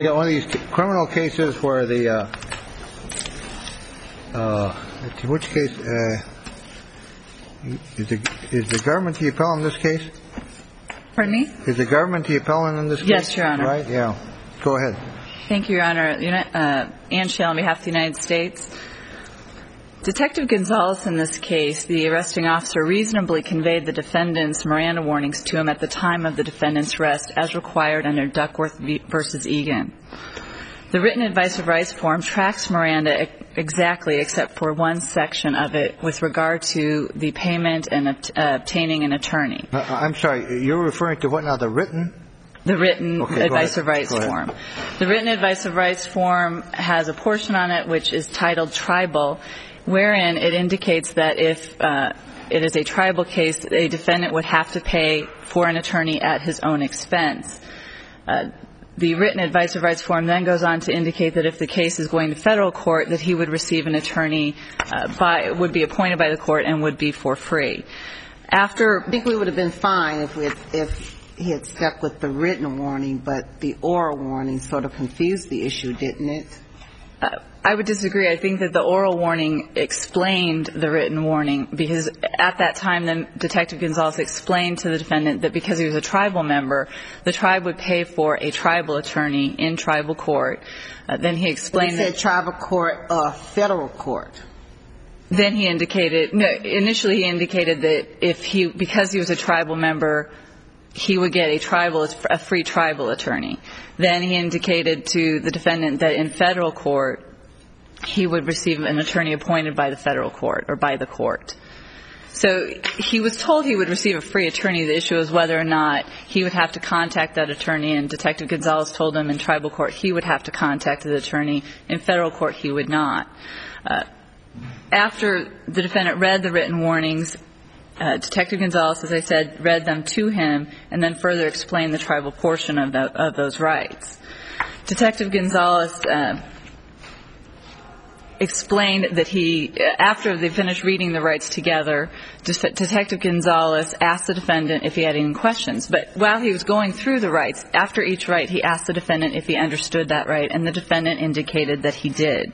One of these criminal cases where which case is the government the appellant in this case? Pardon me? Is the government the appellant in this case? Yes, Your Honor. Right? Yeah. Go ahead. Thank you, Your Honor. Ann Shale on behalf of the United States. Detective Gonzalez in this case, the arresting officer, reasonably conveyed the defendant's Miranda warnings to him at the time of the defendant's arrest as required under Duckworth v. Egan. The written advice of rights form tracks Miranda exactly except for one section of it with regard to the payment and obtaining an attorney. I'm sorry, you're referring to what now, the written? The written advice of rights form. The written advice of rights form has a portion on it which is titled tribal, wherein it indicates that if it is a tribal case, a defendant would have to pay for an attorney at his own expense. The written advice of rights form then goes on to indicate that if the case is going to federal court, that he would receive an attorney would be appointed by the court and would be for free. I think we would have been fine if he had stuck with the written warning, but the oral warning sort of confused the issue, didn't it? I would disagree. I think that the oral warning explained the written warning because at that time then Detective Gonzalez explained to the defendant that because he was a tribal member, the tribe would pay for a tribal attorney in tribal court. Then he explained that... He said tribal court or federal court. Then he indicated, initially he indicated that because he was a tribal member, he would get a free tribal attorney. Then he indicated to the defendant that in federal court, he would receive an attorney appointed by the federal court or by the court. So he was told he would receive a free attorney. The issue was whether or not he would have to contact that attorney, and Detective Gonzalez told him in tribal court he would have to contact the attorney. In federal court, he would not. After the defendant read the written warnings, Detective Gonzalez, as I said, read them to him and then further explained the tribal portion of those rights. Detective Gonzalez explained that after they finished reading the rights together, Detective Gonzalez asked the defendant if he had any questions. But while he was going through the rights, after each right, he asked the defendant if he understood that right, and the defendant indicated that he did.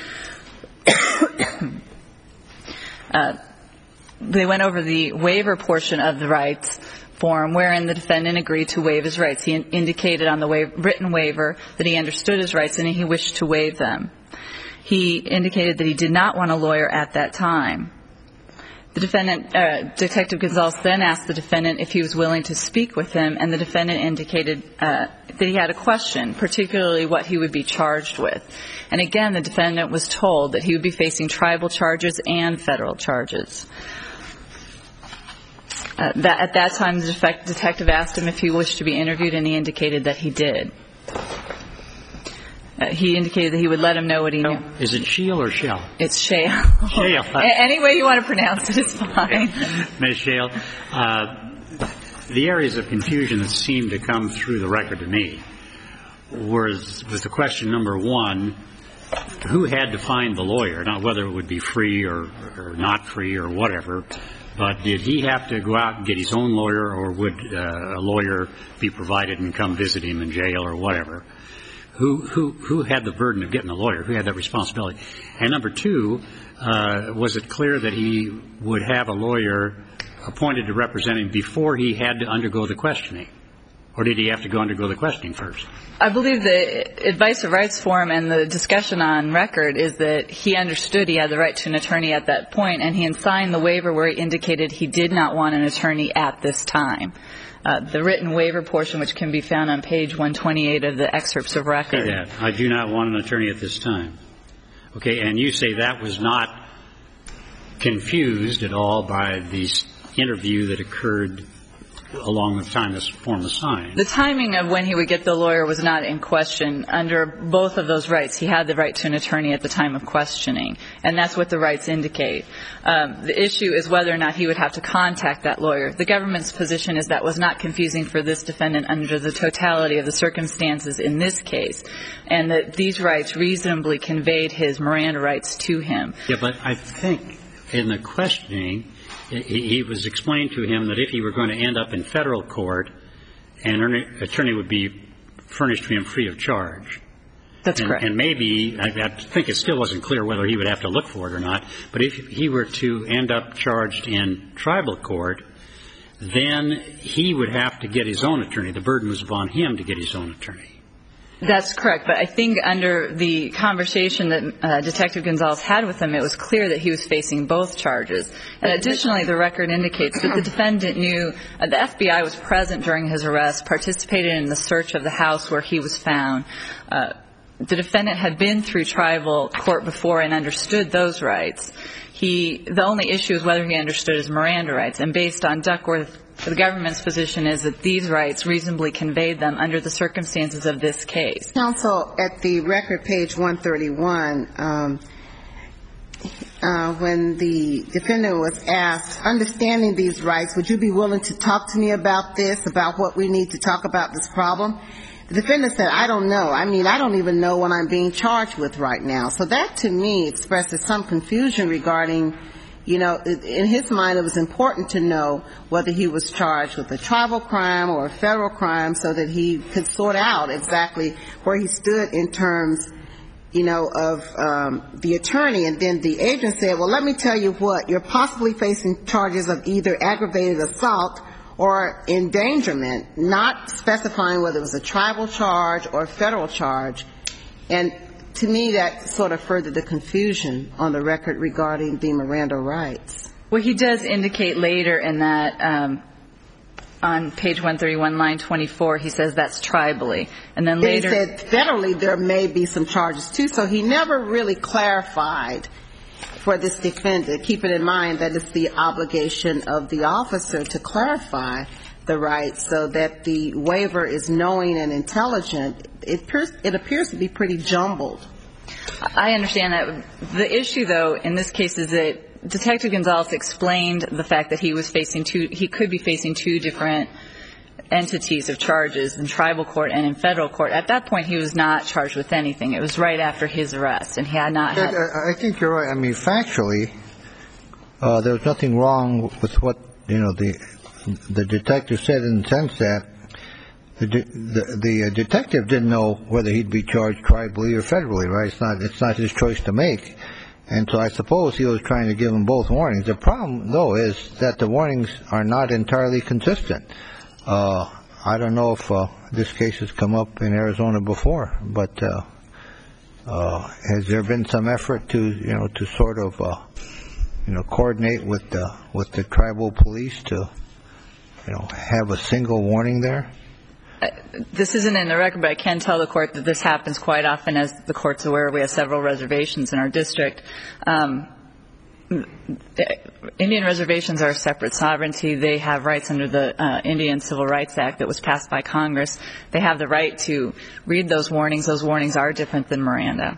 They went over the waiver portion of the rights form, wherein the defendant agreed to waive his rights. He indicated on the written waiver that he understood his rights and he wished to waive them. He indicated that he did not want a lawyer at that time. The defendant, Detective Gonzalez, then asked the defendant if he was willing to speak with him, and the defendant indicated that he had a question, particularly what he would be charged with. And again, the defendant was told that he would be facing tribal charges and federal charges. At that time, the detective asked him if he wished to be interviewed, and he indicated that he did. He indicated that he would let him know what he knew. Is it Shale or Shell? It's Shale. Shale. Any way you want to pronounce it is fine. Ms. Shale, the areas of confusion that seemed to come through the record to me was the question number one, who had to find the lawyer, not whether it would be free or not free or whatever, but did he have to go out and get his own lawyer, or would a lawyer be provided and come visit him in jail or whatever? Who had the burden of getting a lawyer? Who had that responsibility? And number two, was it clear that he would have a lawyer appointed to represent him before he had to undergo the questioning? Or did he have to go undergo the questioning first? I believe the advice of rights form and the discussion on record is that he understood he had the right to an attorney at that point, and he signed the waiver where he indicated he did not want an attorney at this time. The written waiver portion, which can be found on page 128 of the excerpts of record. Say that. I do not want an attorney at this time. Okay, and you say that was not confused at all by the interview that occurred along the time this form was signed. The timing of when he would get the lawyer was not in question. Under both of those rights, he had the right to an attorney at the time of questioning, and that's what the rights indicate. The issue is whether or not he would have to contact that lawyer. The government's position is that was not confusing for this defendant under the totality of the circumstances in this case, and that these rights reasonably conveyed his Miranda rights to him. Yeah, but I think in the questioning, it was explained to him that if he were going to end up in federal court, an attorney would be furnished to him free of charge. That's correct. And maybe, I think it still wasn't clear whether he would have to look for it or not, but if he were to end up charged in tribal court, then he would have to get his own attorney. The burden was upon him to get his own attorney. That's correct. But I think under the conversation that Detective Gonzalez had with him, it was clear that he was facing both charges. And additionally, the record indicates that the defendant knew the FBI was present during his arrest, participated in the search of the house where he was found. The defendant had been through tribal court before and understood those rights. The only issue is whether he understood his Miranda rights. And based on Duckworth, the government's position is that these rights reasonably conveyed them under the circumstances of this case. Counsel, at the record, page 131, when the defendant was asked, understanding these rights, would you be willing to talk to me about this, about what we need to talk about this problem? The defendant said, I don't know. I mean, I don't even know what I'm being charged with right now. So that, to me, expresses some confusion regarding, you know, in his mind it was important to know whether he was charged with a tribal crime or a federal crime so that he could sort out exactly where he stood in terms, you know, of the attorney. And then the agent said, well, let me tell you what, you're possibly facing charges of either aggravated assault or endangerment, not specifying whether it was a tribal charge or a federal charge. And to me, that sort of furthered the confusion on the record regarding the Miranda rights. Well, he does indicate later in that, on page 131, line 24, he says that's tribally. And then later... He said federally there may be some charges, too. So he never really clarified for this defendant, keeping in mind that it's the obligation of the officer to clarify the rights so that the waiver is knowing and intelligent. It appears to be pretty jumbled. I understand that. The issue, though, in this case is that Detective Gonzalez explained the fact that he could be facing two different entities of charges in tribal court and in federal court. At that point, he was not charged with anything. It was right after his arrest, and he had not had... I think you're right. I mean, factually, there was nothing wrong with what, you know, the detective said, in the sense that the detective didn't know whether he'd be charged tribally or federally, right? It's not his choice to make. And so I suppose he was trying to give them both warnings. The problem, though, is that the warnings are not entirely consistent. I don't know if this case has come up in Arizona before, but has there been some effort to sort of coordinate with the tribal police to have a single warning there? This isn't in the record, but I can tell the court that this happens quite often. As the court's aware, we have several reservations in our district. Indian reservations are a separate sovereignty. They have rights under the Indian Civil Rights Act that was passed by Congress. They have the right to read those warnings. Those warnings are different than Miranda.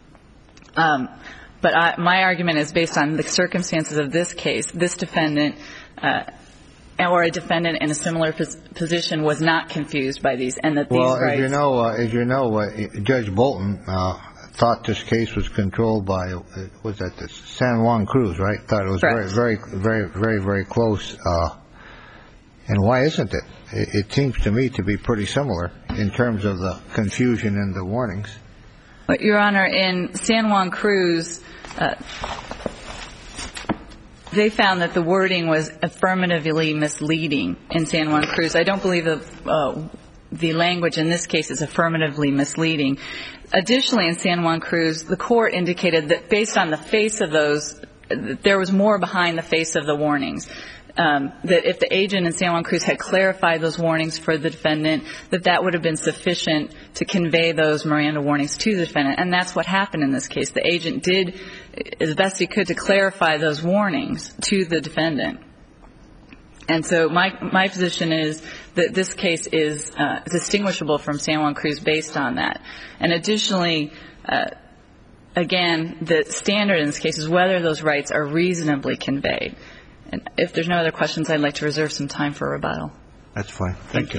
But my argument is based on the circumstances of this case. This defendant or a defendant in a similar position was not confused by these, and that these rights... As you know, Judge Bolton thought this case was controlled by, was that the San Juan Cruz, right? Thought it was Correct. very, very, very, very close. And why isn't it? It seems to me to be pretty similar in terms of the confusion and the warnings. But, Your Honor, in San Juan Cruz, they found that the wording was affirmatively misleading in San Juan Cruz. I don't believe the language in this case is affirmatively misleading. Additionally, in San Juan Cruz, the court indicated that based on the face of those, there was more behind the face of the warnings. That if the agent in San Juan Cruz had clarified those warnings for the defendant, that would have been sufficient to convey those Miranda warnings to the defendant. And that's what happened in this case. The agent did as best he could to clarify those warnings to the defendant. And so my position is that this case is distinguishable from San Juan Cruz based on that. And additionally, again, the standard in this case is whether those rights are reasonably conveyed. And if there's no other questions, I'd like to reserve some time for rebuttal. That's fine. Thank you.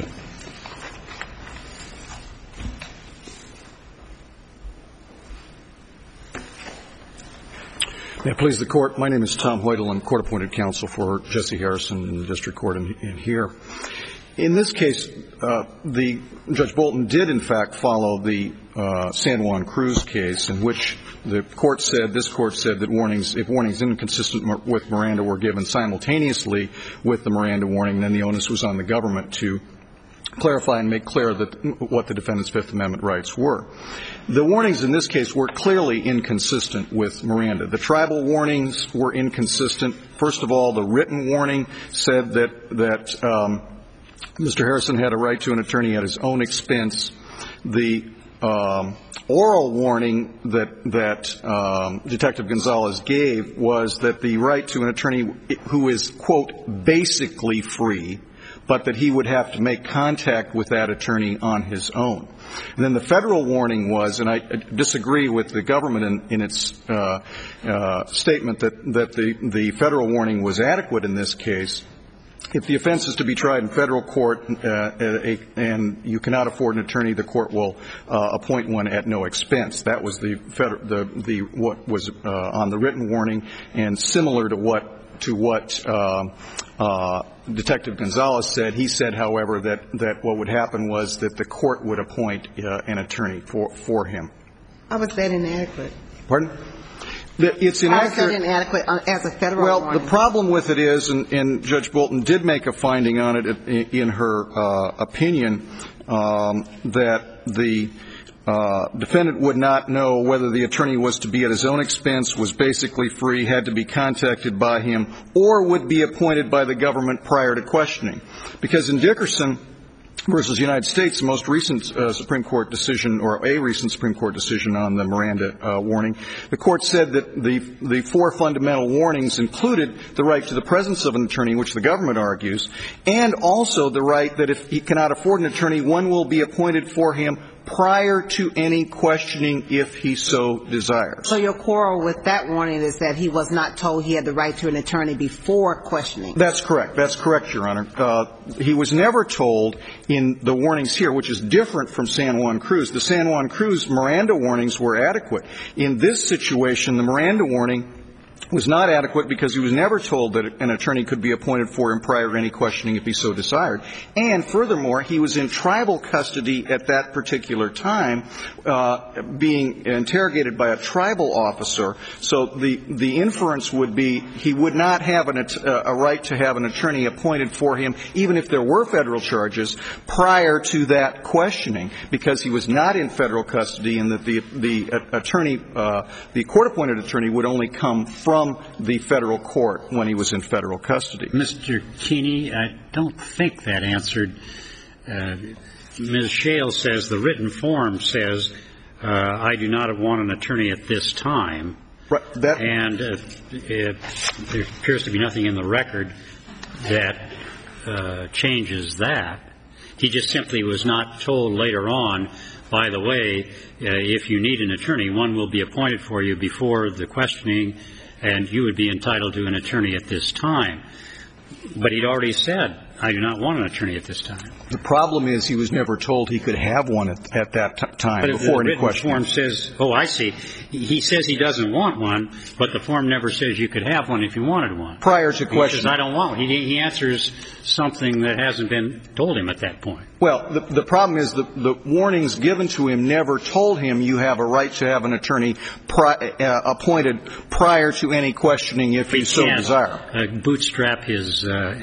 May it please the Court. My name is Tom Hoytel. I'm court-appointed counsel for Jesse Harrison in the district court in here. In this case, Judge Bolton did, in fact, follow the San Juan Cruz case, in which this court said that if warnings inconsistent with Miranda were given simultaneously with the Miranda warning, then the onus was on the government to clarify and make clear what the defendant's Fifth Amendment rights were. The warnings in this case were clearly inconsistent with Miranda. The tribal warnings were inconsistent. First of all, the written warning said that Mr. Harrison had a right to an attorney at his own expense. The oral warning that Detective Gonzalez gave was that the right to an attorney who is, quote, basically free, but that he would have to make contact with that attorney on his own. And then the federal warning was, and I disagree with the government in its statement that the federal warning was adequate in this case. If the offense is to be tried in federal court and you cannot afford an attorney, the court will appoint one at no expense. That was what was on the written warning, and similar to what Detective Gonzalez said. He said, however, that what would happen was that the court would appoint an attorney for him. How was that inadequate? Pardon? It's inaccurate. How is that inadequate as a federal warning? Well, the problem with it is, and Judge Bolton did make a finding on it in her opinion, that the defendant would not know whether the attorney was to be at his own expense, was basically free, had to be contacted by him, or would be appointed by the government prior to questioning. Because in Dickerson versus United States, the most recent Supreme Court decision, or a recent Supreme Court decision on the Miranda warning, the court said that the four fundamental warnings included the right to the presence of an attorney, which the government argues, and also the right that if he cannot afford an attorney, one will be appointed for him prior to any questioning if he so desires. So your quarrel with that warning is that he was not told he had the right to an attorney before questioning. That's correct. That's correct, Your Honor. He was never told in the warnings here, which is different from San Juan Cruz. The San Juan Cruz Miranda warnings were adequate. In this situation, the Miranda warning was not adequate because he was never told that an attorney could be appointed for him prior to any questioning if he so desired. And furthermore, he was in tribal custody at that particular time, being interrogated by a tribal officer. So the inference would be he would not have a right to have an attorney appointed for him, even if there were federal charges, prior to that questioning, because he was not in federal custody, and that the attorney, the court-appointed attorney, would only come from the federal court when he was in federal custody. Mr. Keeney, I don't think that answered. Ms. Shale says the written form says, I do not want an attorney at this time. Right. And there appears to be nothing in the record that changes that. He just simply was not told later on, by the way, if you need an attorney, one will be appointed for you before the questioning, and you would be entitled to an attorney at this time. But he'd already said, I do not want an attorney at this time. The problem is he was never told he could have one at that time before any questioning. But the written form says, oh, I see. He says he doesn't want one, but the form never says you could have one if you wanted one. Prior to questioning. He says, I don't want one. He answers something that hasn't been told him at that point. Well, the problem is the warnings given to him never told him you have a right to have an attorney appointed prior to any questioning if you so desire. Bootstrap his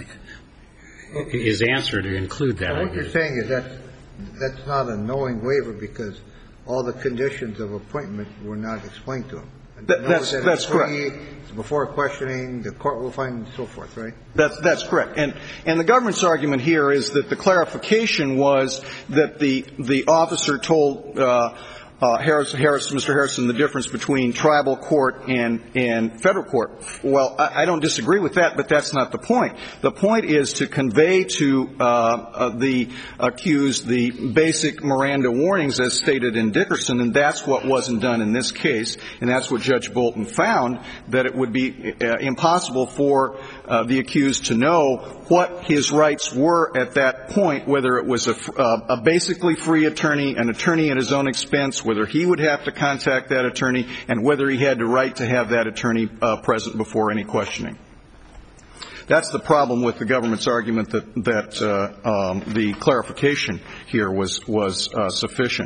answer to include that. What you're saying is that's not a knowing waiver because all the conditions of appointment were not explained to him. That's correct. Before questioning, the court will find and so forth, right? That's correct. And the government's argument here is that the clarification was that the officer told Mr. Harrison the difference between tribal court and federal court. Well, I don't disagree with that, but that's not the point. The point is to convey to the accused the basic Miranda warnings as stated in Dickerson, and that's what wasn't done in this case, and that's what Judge Bolton found, that it would be impossible for the accused to know what his rights were at that point, whether it was a basically free attorney, an attorney at his own expense, whether he would have to contact that attorney, and whether he had the right to have that attorney present before any questioning. That's the problem with the government's argument that the clarification here was sufficient.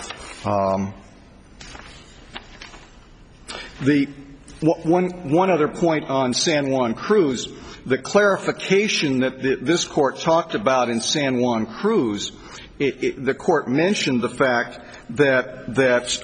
One other point on San Juan Cruz, the clarification that this Court talked about in San Juan Cruz, the Court mentioned the fact that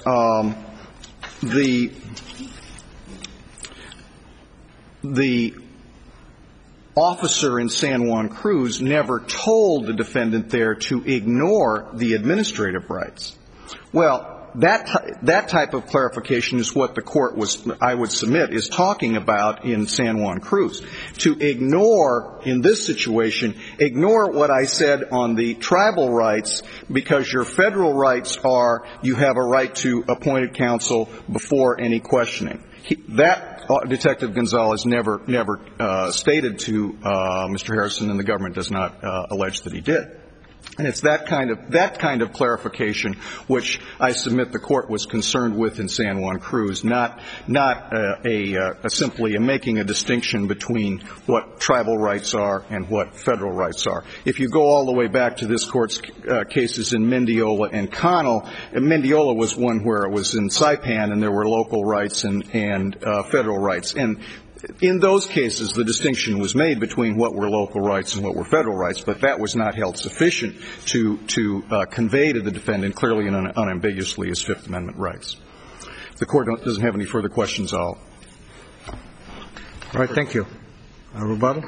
the officer in San Juan Cruz never told the defendant there to ignore the administrative rights. Well, that type of clarification is what the Court I would submit, is talking about in San Juan Cruz. To ignore, in this situation, ignore what I said on the tribal rights, because your federal rights are you have a right to appointed counsel before any questioning. That Detective Gonzalez never stated to Mr. Harrison, and the government does not allege that he did. And it's that kind of clarification which I submit the Court was concerned with in San Juan Cruz, not simply making a distinction between what tribal rights are and what federal rights are. If you go all the way back to this Court's cases in Mendiola and Connell, Mendiola was one where it was in Saipan and there were local rights and federal rights. And in those cases, the distinction was made between what were local rights and what were federal rights, but that was not held sufficient to convey to the defendant clearly and unambiguously his Fifth Amendment rights. If the Court doesn't have any further questions, All right. Thank you. Rebuttal?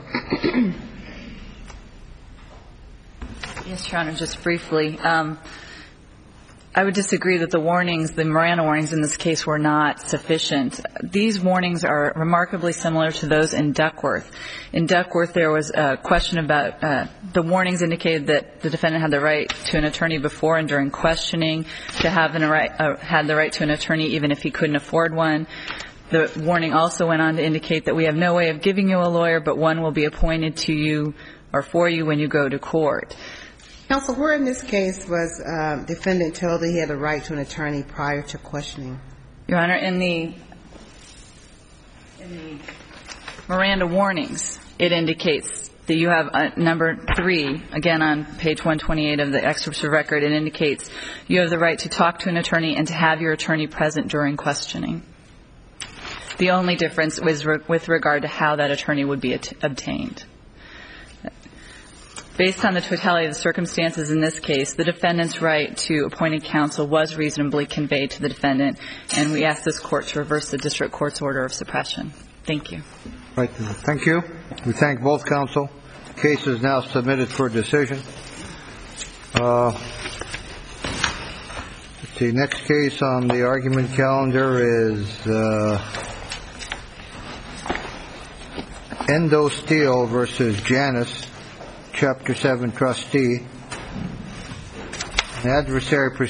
Yes, Your Honor, just briefly. I would disagree that the Miranda warnings in this case were not sufficient. These warnings are remarkably similar to those in Duckworth. In Duckworth, there was a question about the warnings indicated that the defendant had the right to an attorney before and during questioning, to have had the right to an attorney even if he couldn't afford one. The warning also went on to indicate that we have no way of giving you a lawyer, but one will be appointed to you or for you when you go to court. Counsel, where in this case was defendant told that he had a right to an attorney prior to questioning? Your Honor, in the Miranda warnings, it indicates that you have number 3, again on page 128 of the excerpts of record, it indicates you have the right to talk to an attorney and to have your attorney present during questioning. The only difference was with regard to how that attorney would be obtained. Based on the totality of the circumstances in this case, the defendant's right to appointed counsel was reasonably conveyed to the defendant, and we ask this Court to reverse the district court's order of suppression. Thank you. Right. Thank you. We thank both counsel. The case is now submitted for decision. The next case on the argument calendar is Endo Steel versus Janus, Chapter 7 trustee. An adversary